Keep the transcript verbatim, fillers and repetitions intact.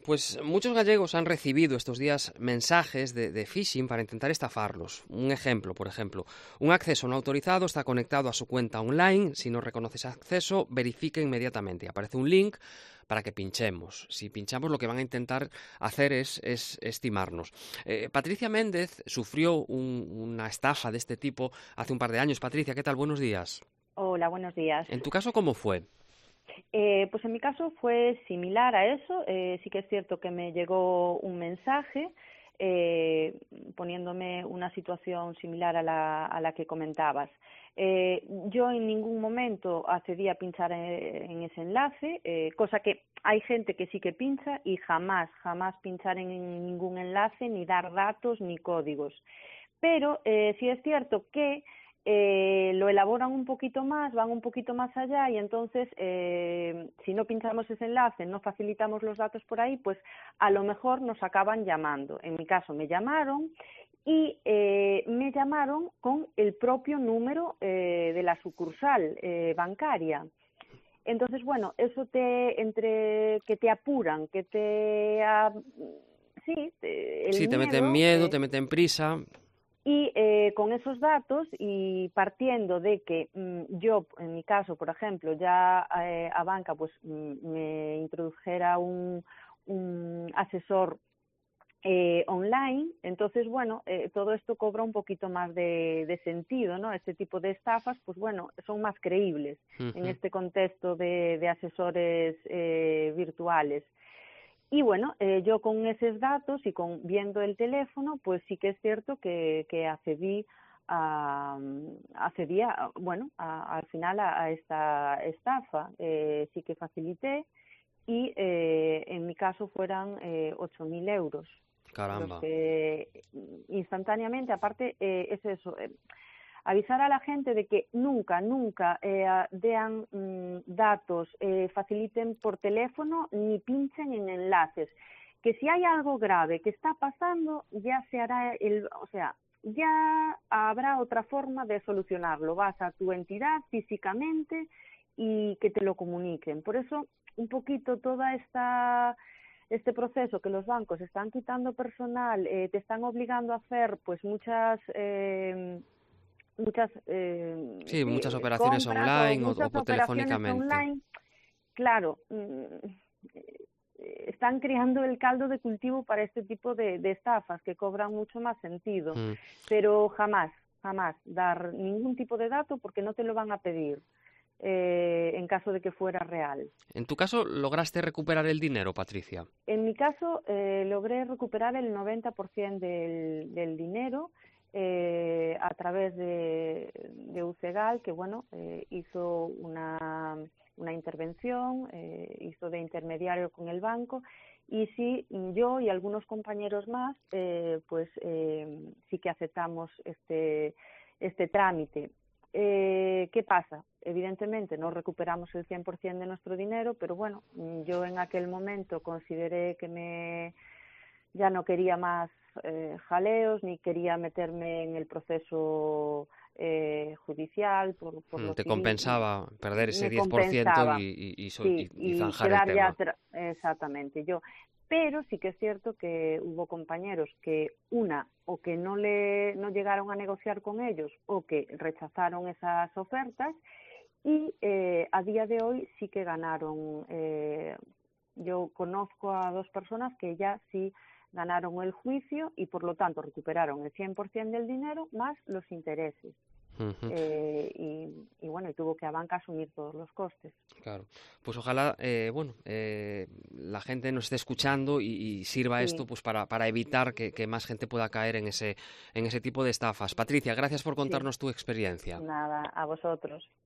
Pues muchos gallegos han recibido estos días mensajes de, de phishing para intentar estafarlos. Un ejemplo, por ejemplo, un acceso no autorizado está conectado a su cuenta online. Si no reconoce ese acceso, verifique inmediatamente. Aparece un link para que pinchemos. Si pinchamos, lo que van a intentar hacer es, es estimarnos. Eh, Patricia Méndez sufrió un, una estafa de este tipo hace un par de años. Patricia, ¿qué tal? Buenos días. Hola, buenos días. ¿En tu caso cómo fue? Eh, pues en mi caso fue similar a eso. Eh, sí que es cierto que me llegó un mensaje eh, poniéndome una situación similar a la, a la que comentabas. Eh, yo en ningún momento accedí a pinchar en, en ese enlace, eh, cosa que hay gente que sí que pincha, y jamás, jamás pinchar en ningún enlace, ni dar datos, ni códigos. Pero eh, sí es cierto que Eh, lo elaboran un poquito más, van un poquito más allá, y entonces eh, si no pinchamos ese enlace, no facilitamos los datos por ahí, pues a lo mejor nos acaban llamando. En mi caso me llamaron y eh, me llamaron con el propio número eh, de la sucursal eh, bancaria. Entonces, bueno, eso te, entre que te apuran, que te... Uh, sí, te, el Sí, te miedo, meten miedo, eh, te meten prisa. Y eh, con esos datos, y partiendo de que mmm, yo, en mi caso, por ejemplo, ya eh, a banca pues mmm, me introdujera un, un asesor eh, online, entonces, bueno, eh, todo esto cobra un poquito más de, de sentido, ¿no? Este tipo de estafas, pues bueno, son más creíbles Uh-huh. en este contexto de, de asesores eh, virtuales. Y bueno, eh, yo con esos datos y con viendo el teléfono, pues sí que es cierto que, que accedí a, accedí a, bueno, a, al final a, a esta estafa. Eh, sí que facilité, y eh, en mi caso fueran eh, ocho mil euros. Caramba. Los que instantáneamente, aparte, eh, es eso. Eh, avisar a la gente de que nunca, nunca eh, dean mmm, datos, eh, faciliten por teléfono, ni pinchen en enlaces. Que si hay algo grave que está pasando, ya se hará el, o sea, ya habrá otra forma de solucionarlo. Vas a tu entidad físicamente y que te lo comuniquen. Por eso, un poquito toda esta... este proceso que los bancos están quitando personal, eh, te están obligando a hacer pues muchas... Eh, muchas eh, Sí, sí, muchas operaciones compras o online o, o muchas por operaciones telefónicamente. online, claro, mm, están creando el caldo de cultivo para este tipo de, de estafas que cobran mucho más sentido, Mm. pero jamás, jamás dar ningún tipo de dato, porque no te lo van a pedir eh, en caso de que fuera real. En tu caso, ¿lograste recuperar el dinero, Patricia? En mi caso, eh, logré recuperar el noventa por ciento del, del dinero eh, a través de, de Ucegal, que bueno, eh, hizo una, una intervención, eh, hizo de intermediario con el banco, y sí, yo y algunos compañeros más, eh, pues eh, sí que aceptamos este, este trámite. Eh, ¿Qué pasa? Evidentemente no recuperamos el cien por ciento de nuestro dinero, pero bueno, yo en aquel momento consideré que me ya no quería más eh, jaleos, ni quería meterme en el proceso eh, judicial por, por Mm, lo te civil. compensaba perder ese Me diez por ciento y, compensaba, y, y, so- sí, y- y y zanjar el quedar ya tema. tra- exactamente yo. Pero sí que es cierto que hubo compañeros que una o que no le no llegaron a negociar con ellos, o que rechazaron esas ofertas, y eh, a día de hoy sí que ganaron. Eh, yo conozco a dos personas que ya sí ganaron el juicio, y por lo tanto recuperaron el cien por ciento del dinero más los intereses. Uh-huh. Eh, y, y bueno, y tuvo que a banca asumir todos los costes. Claro, pues ojalá, eh, bueno, eh, la gente nos esté escuchando y, y sirva esto Sí, pues para, para evitar que, que más gente pueda caer en ese, en ese tipo de estafas. Patricia, gracias por sí, contarnos tu experiencia. nada, a vosotros.